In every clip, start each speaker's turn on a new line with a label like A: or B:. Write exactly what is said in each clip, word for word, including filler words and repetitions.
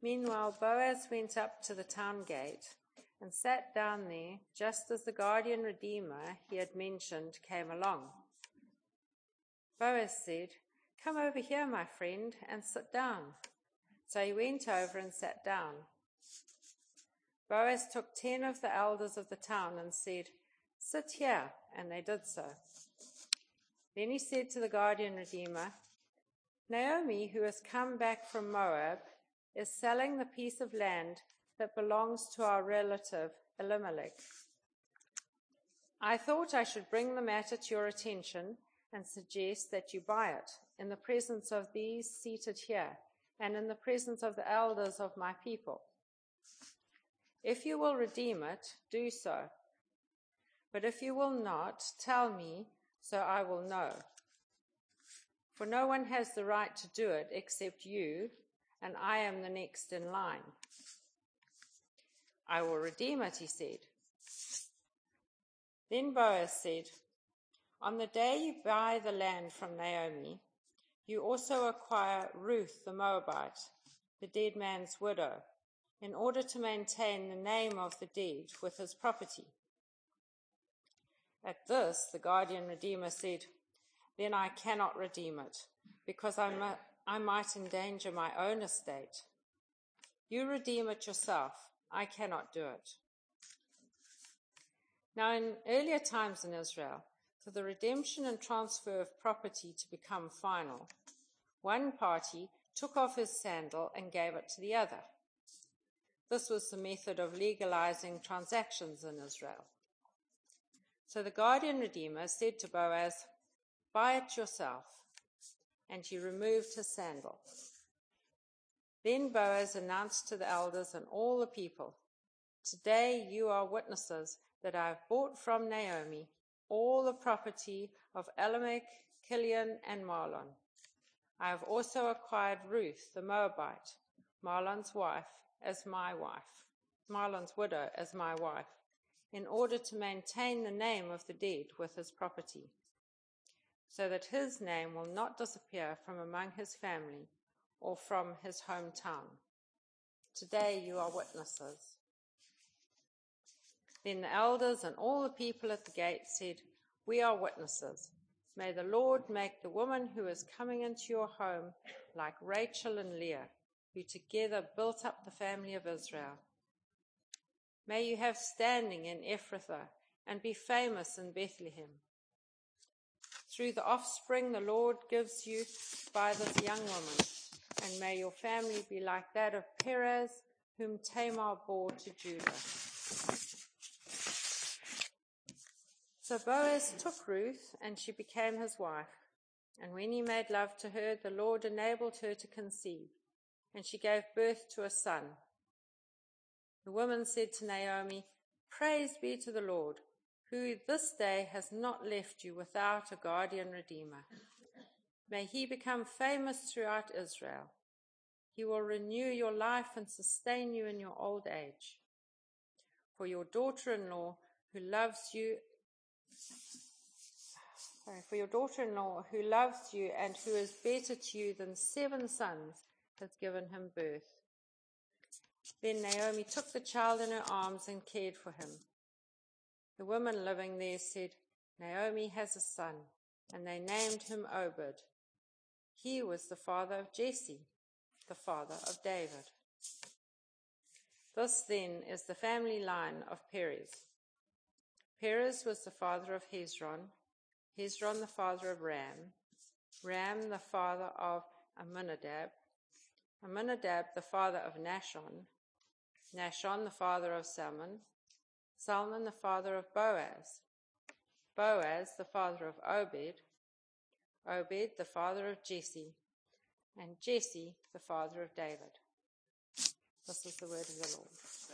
A: Meanwhile, Boaz went up to the town gate and sat down there just as the guardian redeemer he had mentioned came along. Boaz said, "Come over here, my friend, and sit down." So he went over and sat down. Boaz took ten of the elders of the town and said, "Sit here," and they did so. Then he said to the guardian redeemer, "Naomi, who has come back from Moab, is selling the piece of land that belongs to our relative Elimelech. I thought I should bring the matter to your attention and suggest that you buy it in the presence of these seated here and in the presence of the elders of my people. If you will redeem it, do so. But if you will not, tell me, so I will know. For no one has the right to do it except you, and I am the next in line." "I will redeem it," he said. Then Boaz said, "On the day you buy the land from Naomi, you also acquire Ruth the Moabite, the dead man's widow, in order to maintain the name of the dead with his property." At this, the guardian redeemer said, "Then I cannot redeem it, because I, mu- I might endanger my own estate. You redeem it yourself. I cannot do it." Now, in earlier times in Israel, for the redemption and transfer of property to become final, one party took off his sandal and gave it to the other. This was the method of legalizing transactions in Israel. So the guardian redeemer said to Boaz, "Buy it yourself," and he removed his sandal. Then Boaz announced to the elders and all the people, "Today you are witnesses that I have bought from Naomi all the property of Elimelech, Kilion, and Mahlon. I have also acquired Ruth the Moabite, Mahlon's wife, as my wife, Mahlon's widow as my wife, in order to maintain the name of the dead with his property, so that his name will not disappear from among his family or from his hometown. Today you are witnesses." Then the elders and all the people at the gate said, "We are witnesses. May the Lord make the woman who is coming into your home like Rachel and Leah, who together built up the family of Israel. May you have standing in Ephrathah and be famous in Bethlehem. Through the offspring the Lord gives you by this young woman, and may your family be like that of Perez, whom Tamar bore to Judah." So Boaz took Ruth, and she became his wife. And when he made love to her, the Lord enabled her to conceive, and she gave birth to a son. The woman said to Naomi, "Praise be to the Lord, who this day has not left you without a guardian redeemer. May he become famous throughout Israel. He will renew your life and sustain you in your old age. For your daughter-in-law who loves you, sorry, for your daughter-in-law who loves you and who is better to you than seven sons has given him birth." Then Naomi took the child in her arms and cared for him. The women living there said, "Naomi has a son," and they named him Obed. He was the father of Jesse, the father of David. This then is the family line of Perez. Perez was the father of Hezron, Hezron the father of Ram, Ram the father of Amminadab, Amminadab the father of Nahshon, Nahshon the father of Salmon, Salmon the father of Boaz, Boaz the father of Obed, Obed the father of Jesse, and Jesse the father of David. This is the word of the Lord.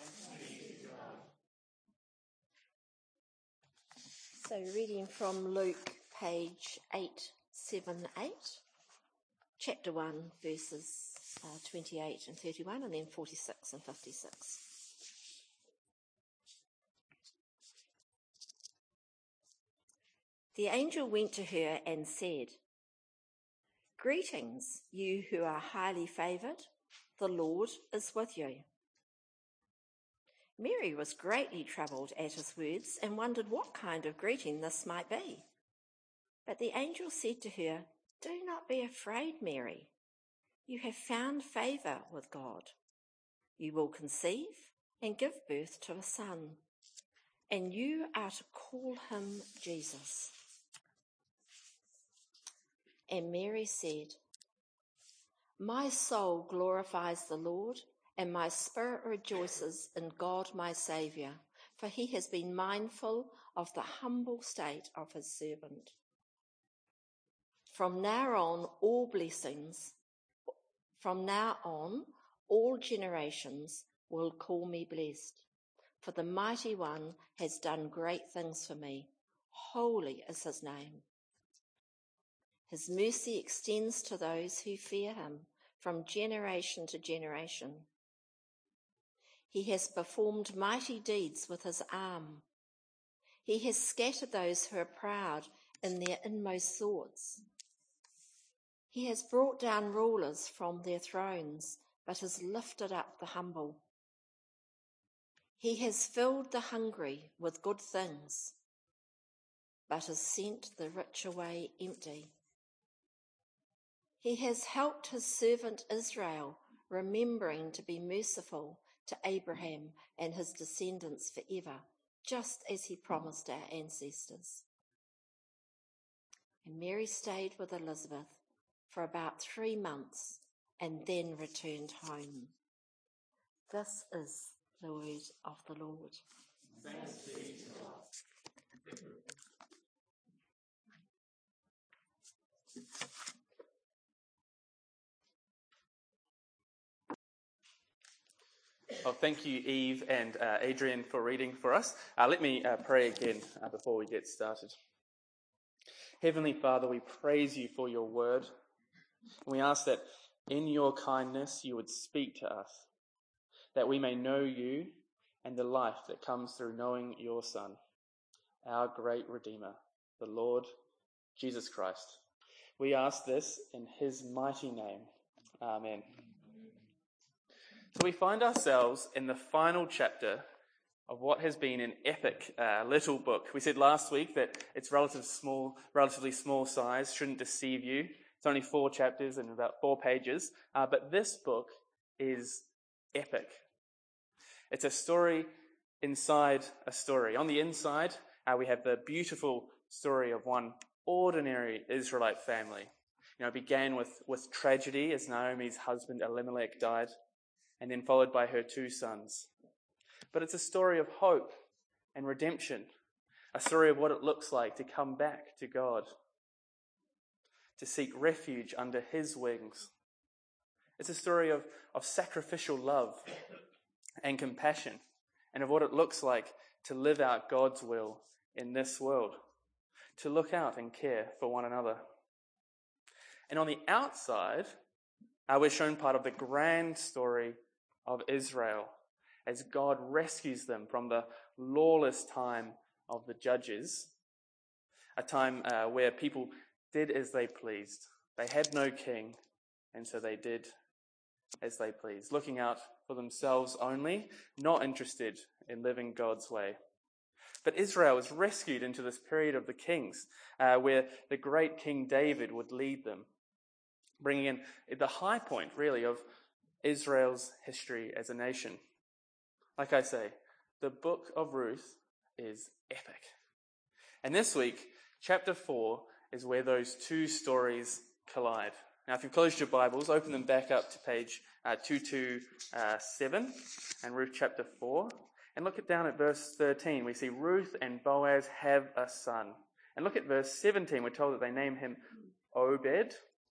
B: So reading from Luke, page eight seventy-eight, chapter one, verses uh, twenty-eight and thirty-one, and then forty-six and fifty-six. The angel went to her and said, "Greetings, you who are highly favoured. the Lord is with you." Mary was greatly troubled at his words and wondered what kind of greeting this might be. But the angel said to her, "Do not be afraid, Mary. You have found favour with God. You will conceive and give birth to a son, and you are to call him Jesus." And Mary said, "My soul glorifies the Lord, and my spirit rejoices in God my Saviour, for he has been mindful of the humble state of his servant. From now on, all blessings, from now on, all generations will call me blessed, for the Mighty One has done great things for me. Holy is his name. His mercy extends to those who fear him from generation to generation. He has performed mighty deeds with his arm. He has scattered those who are proud in their inmost thoughts. He has brought down rulers from their thrones, but has lifted up the humble. He has filled the hungry with good things, but has sent the rich away empty. He has helped his servant Israel, remembering to be merciful to Abraham and his descendants forever, just as he promised our ancestors." And Mary stayed with Elizabeth for about three months and then returned home. This is the word of the Lord.
C: Thanks be to God. Well, thank you, Eve and uh, Adrian, for reading for us. Uh, let me uh, pray again uh, before we get started. Heavenly Father, we praise you for your word. We ask that in your kindness you would speak to us, that we may know you and the life that comes through knowing your Son, our great Redeemer, the Lord Jesus Christ. We ask this in his mighty name. Amen. So we find ourselves in the final chapter of what has been an epic uh, little book. We said last week that it's relative small, relatively small size, shouldn't deceive you. It's only four chapters and about four pages, uh, but this book is epic. It's a story inside a story. On the inside, uh, we have the beautiful story of one ordinary Israelite family. You know, it began with, with tragedy as Naomi's husband Elimelech died, and then followed by her two sons. But it's a story of hope and redemption, a story of what it looks like to come back to God, to seek refuge under his wings. It's a story of, of sacrificial love and compassion, and of what it looks like to live out God's will in this world, to look out and care for one another. And on the outside, uh, we're shown part of the grand story of Israel as God rescues them from the lawless time of the judges, a time uh, where people did as they pleased. They had no king, and so they did as they pleased, looking out for themselves only, not interested in living God's way. But Israel was rescued into this period of the kings, uh, where the great King David would lead them, bringing in the high point, really, of Israel's history as a nation. Like I say, the book of Ruth is epic. And this week, chapter four is where those two stories collide. Now, if you've closed your Bibles, open them back up to page uh, two twenty-seven and Ruth chapter four. And look at down at verse thirteen. We see Ruth and Boaz have a son. And look at verse seventeen. We're told that they name him Obed.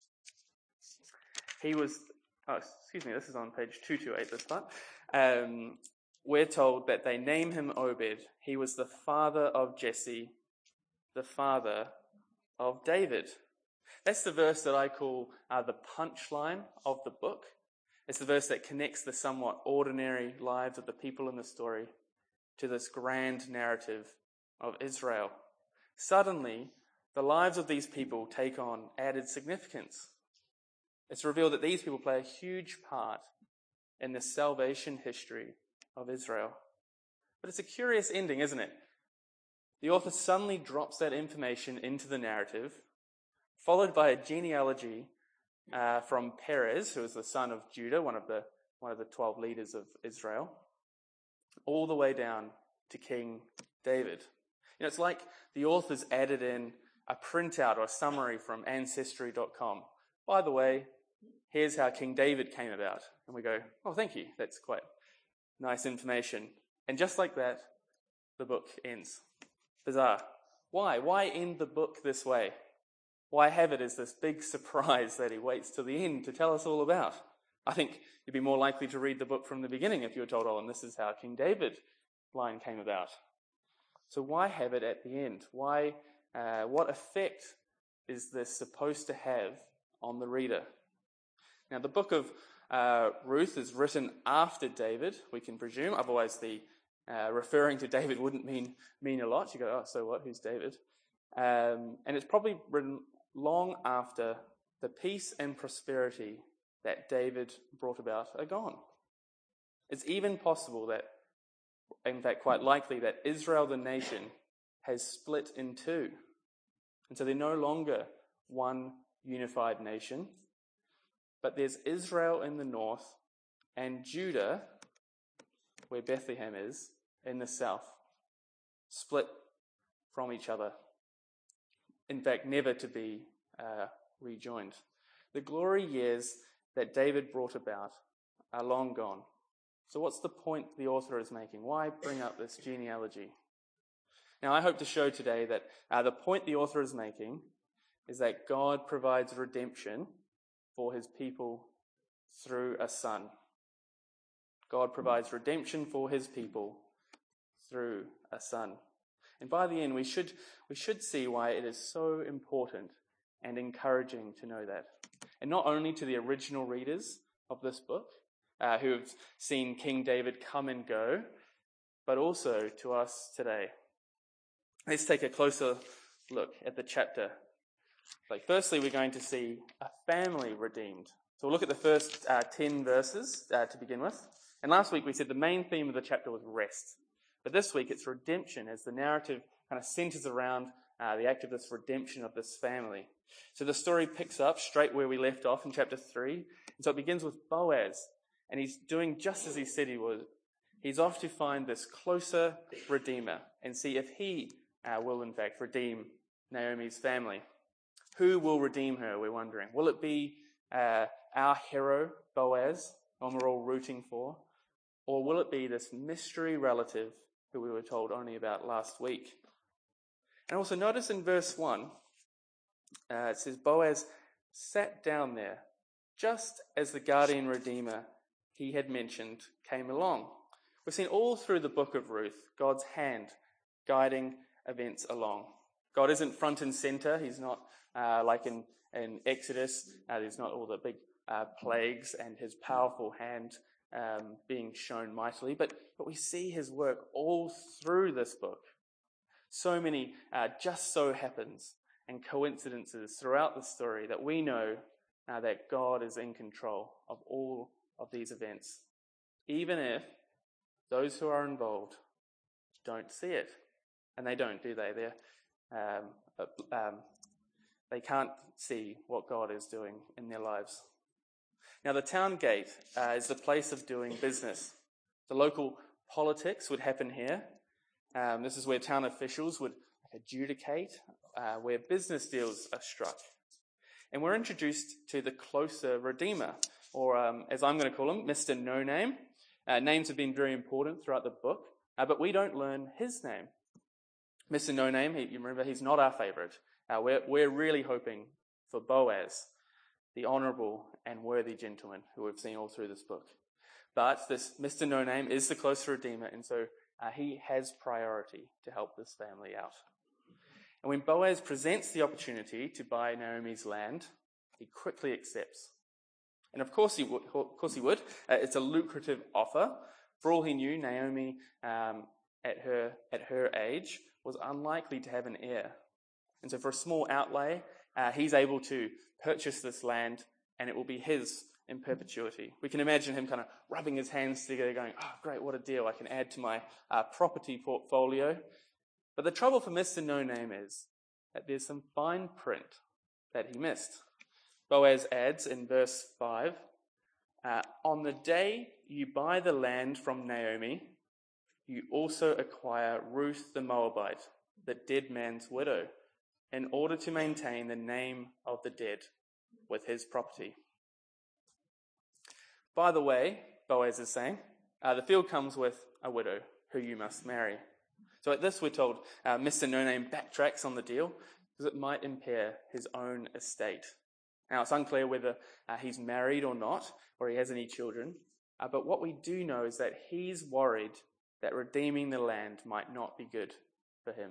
C: He was, oh, excuse me, this is on page two twenty-eight, this part. Um, we're told that they name him Obed. He was the father of Jesse, the father of David. That's the verse that I call uh, the punchline of the book. It's the verse that connects the somewhat ordinary lives of the people in the story to this grand narrative of Israel. Suddenly, the lives of these people take on added significance. It's revealed that these people play a huge part in the salvation history of Israel. But it's a curious ending, isn't it? The author suddenly drops that information into the narrative, followed by a genealogy uh, from Perez, who was the son of Judah, one of the one of the twelve leaders of Israel, all the way down to King David. You know, it's like the author's added in a printout or a summary from ancestry dot com. By the way, here's how King David came about. And we go, oh, thank you. That's quite nice information. And just like that, the book ends. Bizarre. Why? Why end the book this way? Why have it as this big surprise that he waits till the end to tell us all about? I think you'd be more likely to read the book from the beginning if you were told, oh, and this is how King David line came about. So why have it at the end? Why? Uh, what effect is this supposed to have on the reader? Now, the book of uh, Ruth is written after David, we can presume. Otherwise, the uh, referring to David wouldn't mean mean a lot. You go, oh, so what? Who's David? Um, and it's probably written long after the peace and prosperity that David brought about are gone. It's even possible that, in fact, quite likely that Israel, the nation, has split in two. And so they're no longer one unified nation, but there's Israel in the north and Judah, where Bethlehem is, in the south, split from each other. In fact, never to be uh, rejoined. The glory years that David brought about are long gone. So what's the point the author is making? Why bring up this genealogy? Now, I hope to show today that uh, the point the author is making is that God provides redemption for his people through a son. God provides redemption for his people through a son. And by the end, we should we should see why it is so important and encouraging to know that. And not only to the original readers of this book, uh, who have seen King David come and go, but also to us today. Let's take a closer look at the chapter. Like, firstly, we're going to see a family redeemed. So we'll look at the first uh, ten verses uh, to begin with. And last week we said the main theme of the chapter was rest. But this week it's redemption, as the narrative kind of centers around uh, the act of this redemption of this family. So the story picks up straight where we left off in chapter three. And so it begins with Boaz. And he's doing just as he said he would. He's off to find this closer redeemer and see if he uh, will in fact redeem Naomi's family. Who will redeem her, we're wondering. Will it be uh, our hero, Boaz, one we're all rooting for? Or will it be this mystery relative who we were told only about last week? And also notice in verse one, uh, it says, Boaz sat down there just as the guardian redeemer he had mentioned came along. We've seen all through the book of Ruth God's hand guiding events along. God isn't front and center. He's not uh, like in, in Exodus. Uh, there's not all the big uh, plagues and his powerful hand um, being shown mightily. But, but we see his work all through this book. So many uh, just so happens and coincidences throughout the story that we know uh, that God is in control of all of these events, even if those who are involved don't see it. And they don't, do they? They're, um, um, they can't see what God is doing in their lives. Now, the town gate uh, is the place of doing business. The local politics would happen here. Um, this is where town officials would adjudicate, uh, where business deals are struck. And we're introduced to the closer redeemer, or um, as I'm going to call him, Mister No Name. Uh, names have been very important throughout the book, uh, but we don't learn his name. Mister No Name, he, you remember, he's not our favourite. Uh, we're, we're really hoping for Boaz, the honourable and worthy gentleman who we've seen all through this book. But this Mister No Name is the closer redeemer, and so uh, he has priority to help this family out. And when Boaz presents the opportunity to buy Naomi's land, he quickly accepts. And of course he would. Of course he would. Uh, it's a lucrative offer. For all he knew, Naomi, um, at her at her age, was unlikely to have an heir. And so for a small outlay, uh, he's able to purchase this land and it will be his in perpetuity. We can imagine him kind of rubbing his hands together going, oh, great, what a deal. I can add to my uh, property portfolio. But the trouble for Mister No Name is that there's some fine print that he missed. Boaz adds in verse five, uh, on the day you buy the land from Naomi, you also acquire Ruth the Moabite, the dead man's widow, in order to maintain the name of the dead with his property. By the way, Boaz is saying, uh, the field comes with a widow who you must marry. So at this we're told uh, Mister No Name backtracks on the deal because it might impair his own estate. Now it's unclear whether uh, he's married or not, or he has any children, uh, but what we do know is that he's worried that redeeming the land might not be good for him.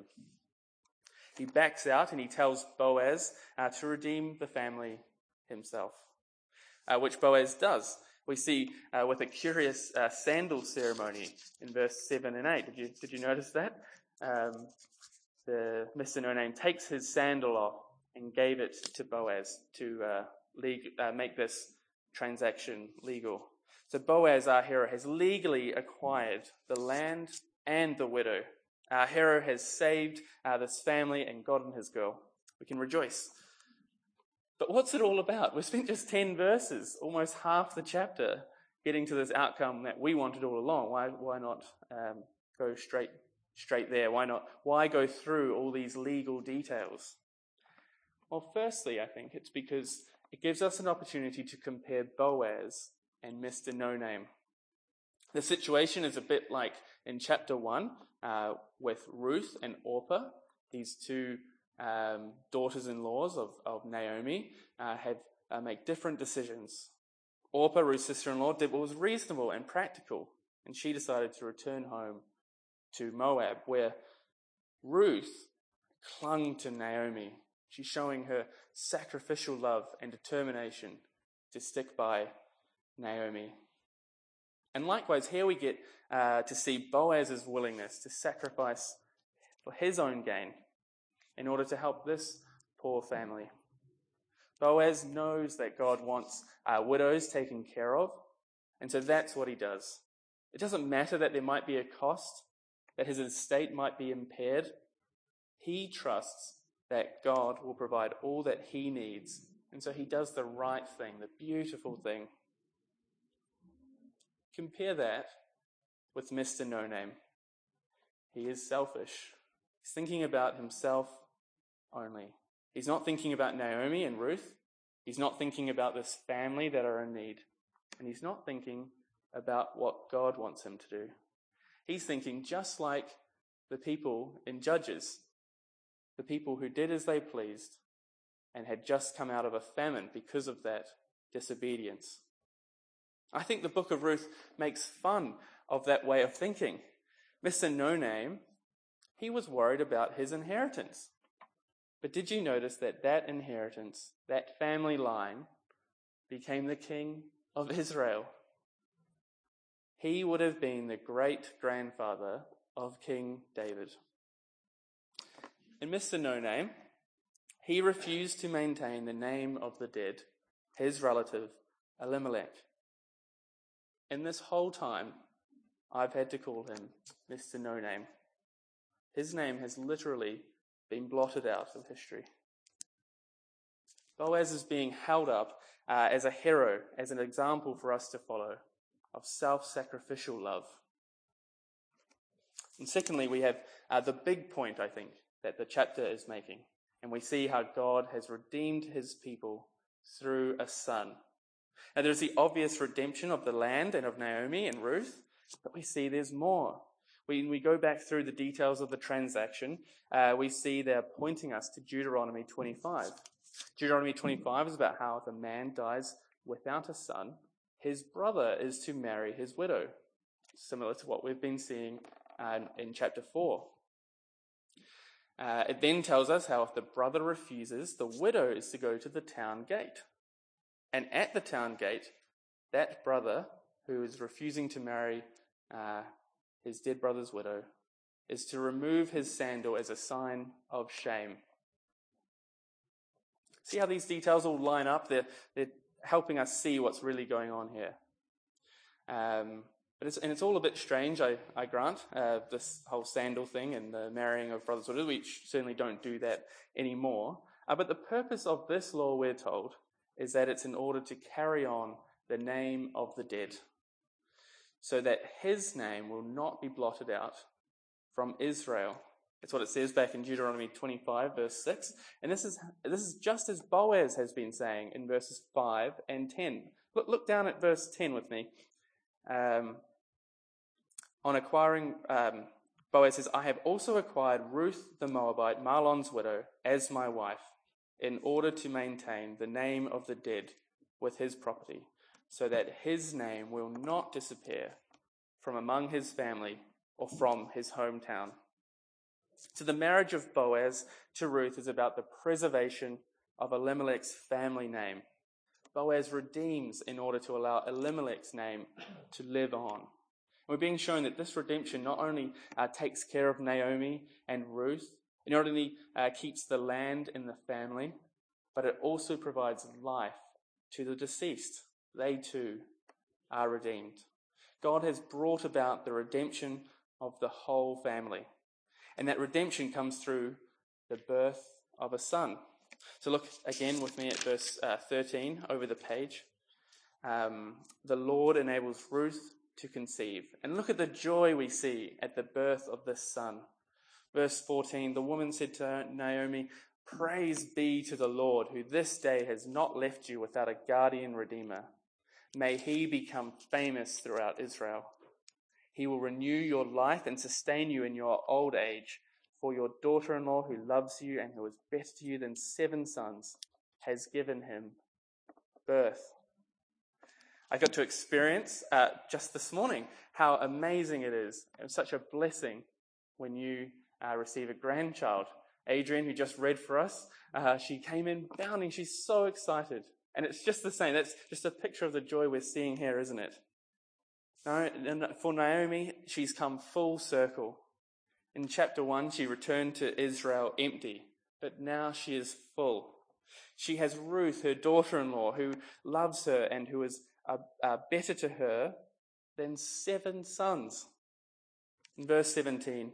C: He backs out and he tells Boaz uh, to redeem the family himself, uh, which Boaz does. We see uh, with a curious uh, sandal ceremony in verse seven and eight. Did you did you notice that? Um, the Mister No Name takes his sandal off and gave it to Boaz to uh, leg- uh, make this transaction legal. So Boaz, our hero, has legally acquired the land and the widow. Our hero has saved uh, this family and gotten his girl. We can rejoice. But what's it all about? We've spent just ten verses, almost half the chapter, getting to this outcome that we wanted all along. Why, why not um, go straight, straight there? Why not? Why go through all these legal details? Well, firstly, I think it's because it gives us an opportunity to compare Boaz and Mister No Name. The situation is a bit like in chapter one uh, with Ruth and Orpah, these two Um, daughters-in-laws of, of Naomi uh, have uh, make different decisions. Orpah, Ruth's sister-in-law, did what was reasonable and practical, and she decided to return home to Moab, where Ruth clung to Naomi. She's showing her sacrificial love and determination to stick by Naomi. And likewise, here we get uh, to see Boaz's willingness to sacrifice for his own gain in order to help this poor family. Boaz knows that God wants uh, widows taken care of, and so that's what he does. It doesn't matter that there might be a cost, that his estate might be impaired. He trusts that God will provide all that he needs, and so he does the right thing, the beautiful thing. Compare that with Mister No Name. He is selfish. He's thinking about himself only. He's not thinking about Naomi and Ruth. He's not thinking about this family that are in need. And he's not thinking about what God wants him to do. He's thinking just like the people in Judges, the people who did as they pleased and had just come out of a famine because of that disobedience. I think the book of Ruth makes fun of that way of thinking. Mister No Name, he was worried about his inheritance. But did you notice that that inheritance, that family line, became the king of Israel? He would have been the great-grandfather of King David. And Mister No Name, he refused to maintain the name of the dead, his relative, Elimelech. And this whole time, I've had to call him Mister No Name. His name has literally been blotted out of history. Boaz is being held up uh, as a hero, as an example for us to follow of self-sacrificial love. And secondly, we have uh, the big point, I think, that the chapter is making. And we see how God has redeemed his people through a son. Now, there's the obvious redemption of the land and of Naomi and Ruth, but we see there's more. When we go back through the details of the transaction, uh, we see they're pointing us to Deuteronomy twenty-five. Deuteronomy twenty-five is about how if a man dies without a son, his brother is to marry his widow, similar to what we've been seeing uh, in chapter four. Uh, it then tells us how if the brother refuses, the widow is to go to the town gate. And at the town gate, that brother who is refusing to marry uh, his dead brother's widow is to remove his sandal as a sign of shame. See how these details all line up? They're, they're helping us see what's really going on here. Um, but it's, and it's all a bit strange, I, I grant, uh, this whole sandal thing and the marrying of brothers or sisters. We certainly don't do that anymore. Uh, but the purpose of this law, we're told, is that it's in order to carry on the name of the dead, so that his name will not be blotted out from Israel. That's what it says back in Deuteronomy twenty-five, verse six. And this is this is just as Boaz has been saying in verses five and ten. Look, look down at verse ten with me. Um, on acquiring, um, Boaz says, I have also acquired Ruth the Moabite, Mahlon's widow, as my wife, in order to maintain the name of the dead with his property, so that his name will not disappear from among his family or from his hometown. So the marriage of Boaz to Ruth is about the preservation of Elimelech's family name. Boaz redeems in order to allow Elimelech's name to live on. And we're being shown that this redemption not only uh, takes care of Naomi and Ruth, it not only uh, keeps the land in the family, but it also provides life to the deceased. They too are redeemed. God has brought about the redemption of the whole family. And that redemption comes through the birth of a son. So look again with me at verse uh, thirteen over the page. Um, the Lord enables Ruth to conceive. And look at the joy we see at the birth of this son. Verse fourteen, the woman said to Naomi, praise be to the Lord, who this day has not left you without a guardian redeemer. May he become famous throughout Israel. He will renew your life and sustain you in your old age. For your daughter-in-law, who loves you and who is better to you than seven sons, has given him birth. I got to experience uh, just this morning how amazing it is. It's such a blessing when you uh, receive a grandchild. Adrian, who just read for us, uh, she came in bounding. She's so excited. And it's just the same. That's just a picture of the joy we're seeing here, isn't it? For Naomi, she's come full circle. In chapter one, she returned to Israel empty, but now she is full. She has Ruth, her daughter-in-law, who loves her and who is uh, uh, better to her than seven sons. In verse seventeen,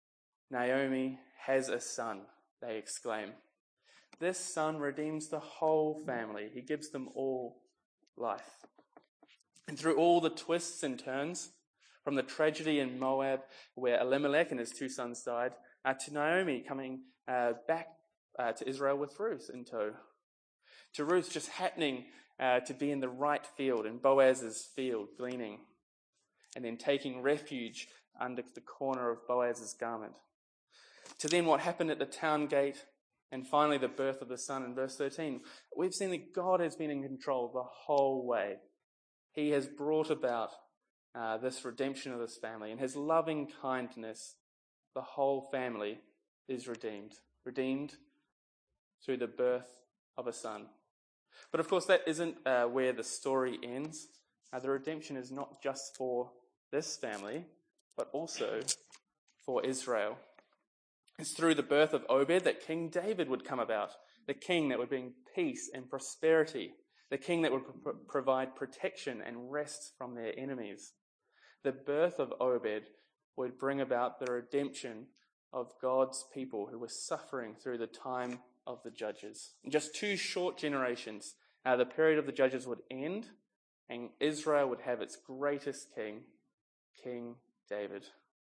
C: Naomi has a son, they exclaim. This son redeems the whole family. He gives them all life. And through all the twists and turns, from the tragedy in Moab, where Elimelech and his two sons died, uh, to Naomi coming uh, back uh, to Israel with Ruth in tow. To Ruth just happening uh, to be in the right field, in Boaz's field, gleaning, and then taking refuge under the corner of Boaz's garment. To then what happened at the town gate, and finally the birth of the son in verse thirteen. We've seen that God has been in control the whole way. He has brought about Uh, this redemption of this family. In his loving kindness, the whole family is redeemed. Redeemed through the birth of a son. But of course, that isn't uh, where the story ends. Uh, the redemption is not just for this family, but also for Israel. It's through the birth of Obed that King David would come about. The king that would bring peace and prosperity. The king that would pro- provide protection and rest from their enemies. The birth of Obed would bring about the redemption of God's people who were suffering through the time of the judges. In just two short generations, uh, the period of the judges would end, and Israel would have its greatest king, King David.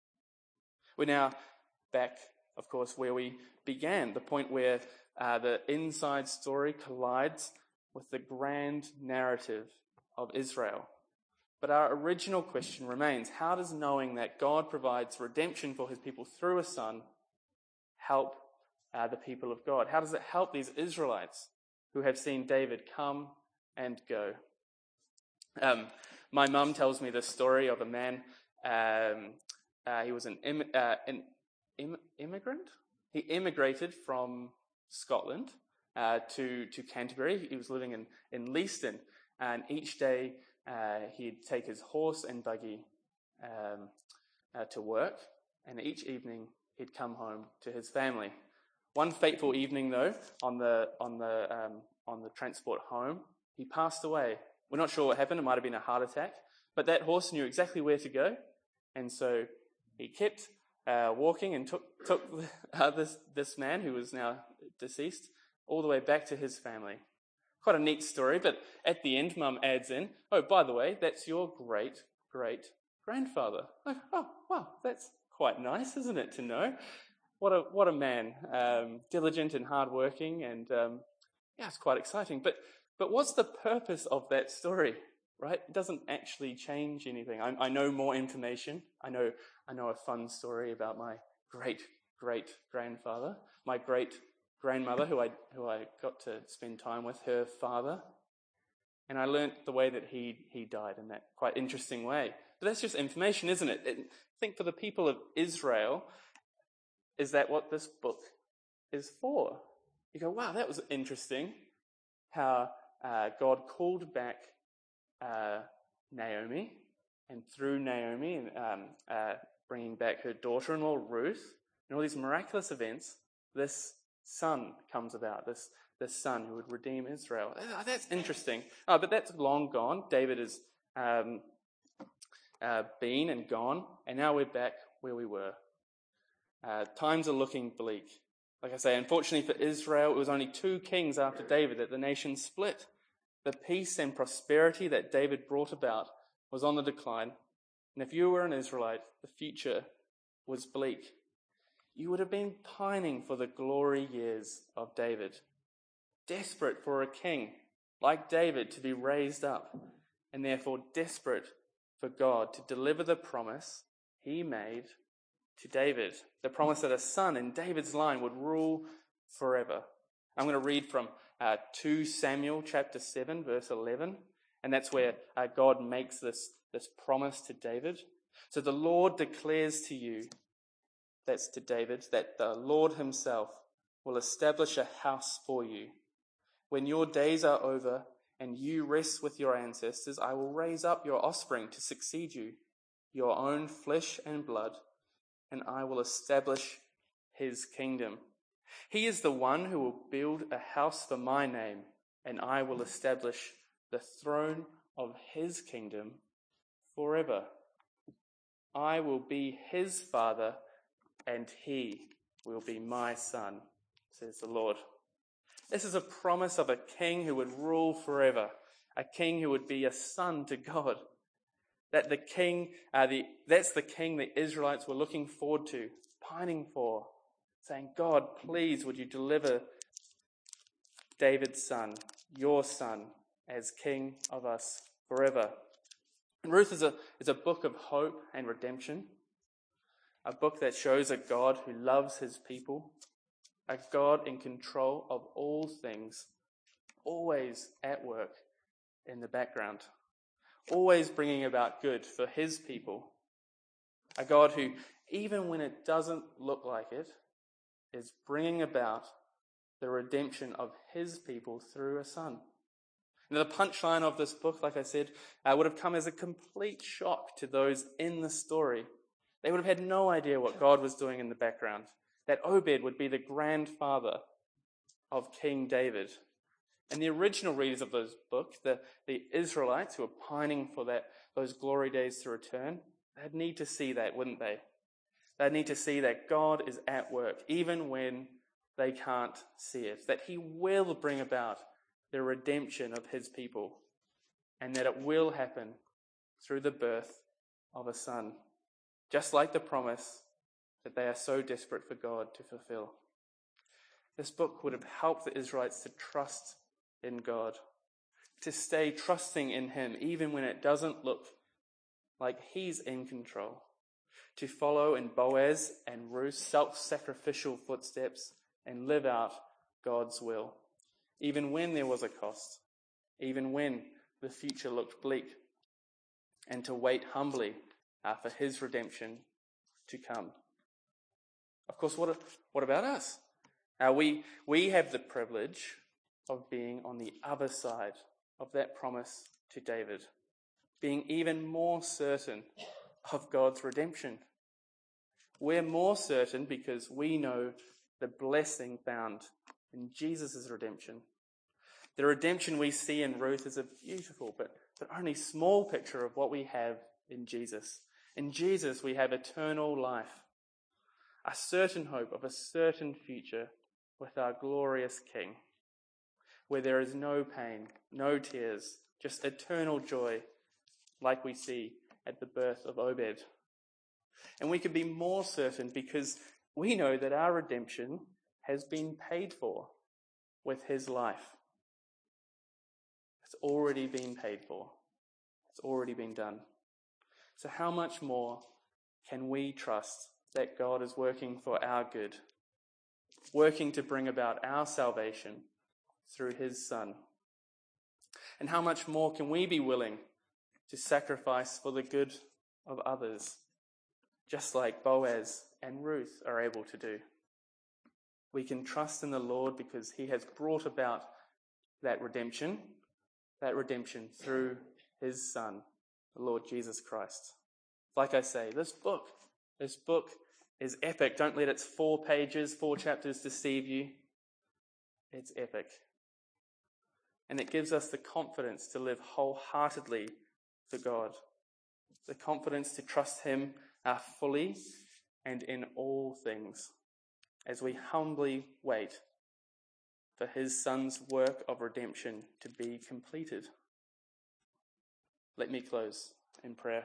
C: We're now back, of course, where we began, the point where uh, the inside story collides with the grand narrative of Israel. But our original question remains, how does knowing that God provides redemption for his people through a son help uh, the people of God? How does it help these Israelites who have seen David come and go? Um, my mum tells me this story of a man, um, uh, he was an, im- uh, an im- immigrant? He immigrated from Scotland uh, to, to Canterbury. He was living in, in Leiston, and each day Uh, he'd take his horse and buggy um, uh, to work, and each evening he'd come home to his family. One fateful evening, though, on the on the um, on the transport home, he passed away. We're not sure what happened. It might have been a heart attack. But that horse knew exactly where to go. And so he kept uh, walking and took, took uh, this, this man, who was now deceased, all the way back to his family. Quite a neat story, but at the end, Mum adds in, oh, by the way, that's your great, great grandfather. Like, oh, wow, that's quite nice, isn't it, to know? What a what a man, um, diligent and hardworking, and um, yeah, it's quite exciting. But but what's the purpose of that story, right? It doesn't actually change anything. I, I know more information. I know I know a fun story about my great great grandfather, my great grandmother, who I who I got to spend time with, her father, and I learnt the way that he he died in that quite interesting way. But that's just information, isn't it? it I think for the people of Israel, is that what this book is for? You go, wow, that was interesting, how uh, God called back uh, Naomi, and through Naomi, and um, uh, bringing back her daughter-in-law Ruth, and all these miraculous events, this son comes about, this this son who would redeem Israel. Oh, that's interesting. Oh, but that's long gone. David has um, uh, been and gone, and now we're back where we were. Uh, times are looking bleak. Like I say, unfortunately for Israel, it was only two kings after David that the nation split. The peace and prosperity that David brought about was on the decline. And if you were an Israelite, the future was bleak. You would have been pining for the glory years of David, desperate for a king like David to be raised up, and therefore desperate for God to deliver the promise he made to David, the promise that a son in David's line would rule forever. I'm going to read from uh, two Samuel chapter seven, verse eleven, and that's where uh, God makes this, this promise to David. So the Lord declares to you, that's to David, that the Lord himself will establish a house for you. When your days are over and you rest with your ancestors, I will raise up your offspring to succeed you, your own flesh and blood, and I will establish his kingdom. He is the one who will build a house for my name, and I will establish the throne of his kingdom forever. I will be his father, and he will be my son, says the Lord. This is a promise of a king who would rule forever, a king who would be a son to God. That the king, uh, the that's the king the Israelites were looking forward to, pining for, saying, God, please, would you deliver David's son, your son, as king of us forever. And Ruth is a, is a book of hope and redemption, a book that shows a God who loves his people, a God in control of all things, always at work in the background, always bringing about good for his people, a God who, even when it doesn't look like it, is bringing about the redemption of his people through a son. Now, the punchline of this book, like I said, uh, would have come as a complete shock to those in the story. They would have had no idea what God was doing in the background, that Obed would be the grandfather of King David. And the original readers of those books, the, the Israelites who were pining for that those glory days to return, they'd need to see that, wouldn't they? They'd need to see that God is at work, even when they can't see it, that he will bring about the redemption of his people, and that it will happen through the birth of a son, just like the promise that they are so desperate for God to fulfill. This book would have helped the Israelites to trust in God, to stay trusting in him, even when it doesn't look like he's in control, to follow in Boaz and Ruth's self-sacrificial footsteps and live out God's will, even when there was a cost, even when the future looked bleak, and to wait humbly uh, for his redemption to come. Of course, what, what about us? Uh, we, we have the privilege of being on the other side of that promise to David, being even more certain of God's redemption. We're more certain because we know the blessing found in Jesus' redemption. The redemption we see in Ruth is a beautiful but, but only small picture of what we have in Jesus. In Jesus we have eternal life, a certain hope of a certain future with our glorious King, where there is no pain, no tears, just eternal joy like we see at the birth of Obed. And we can be more certain because we know that our redemption has been paid for with his life. It's already been paid for. It's already been done. So how much more can we trust that God is working for our good, working to bring about our salvation through his Son? And how much more can we be willing to sacrifice for the good of others, just like Boaz and Ruth are able to do? We can trust in the Lord because he has brought about that redemption, that redemption through his Son, the Lord Jesus Christ. Like I say, this book, this book is epic. Don't let its four pages, four chapters deceive you. It's epic. And it gives us the confidence to live wholeheartedly for God, the confidence to trust him uh, fully and in all things, as we humbly wait for his Son's work of redemption to be completed. Let me close in prayer.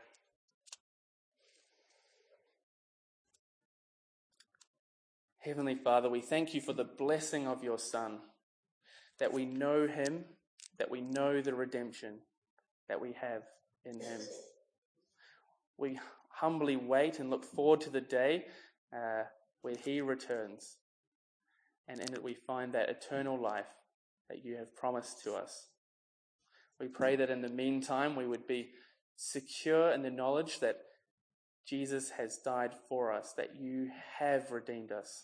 C: Heavenly Father, we thank you for the blessing of your Son, that we know him, that we know the redemption that we have in him. We humbly wait and look forward to the day uh, where he returns, and in it we find that eternal life that you have promised to us. We pray that in the meantime we would be secure in the knowledge that Jesus has died for us, that you have redeemed us.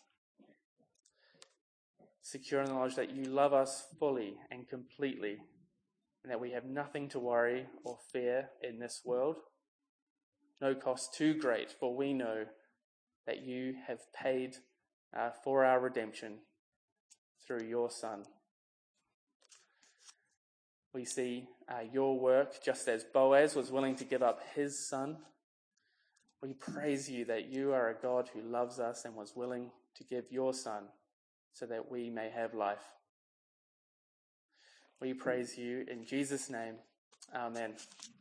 C: Secure in the knowledge that you love us fully and completely, and that we have nothing to worry or fear in this world. No cost too great, for we know that you have paid uh, for our redemption through your Son. We see uh, your work, just as Boaz was willing to give up his son. We praise you that you are a God who loves us and was willing to give your Son so that we may have life. We praise you in Jesus' name. Amen.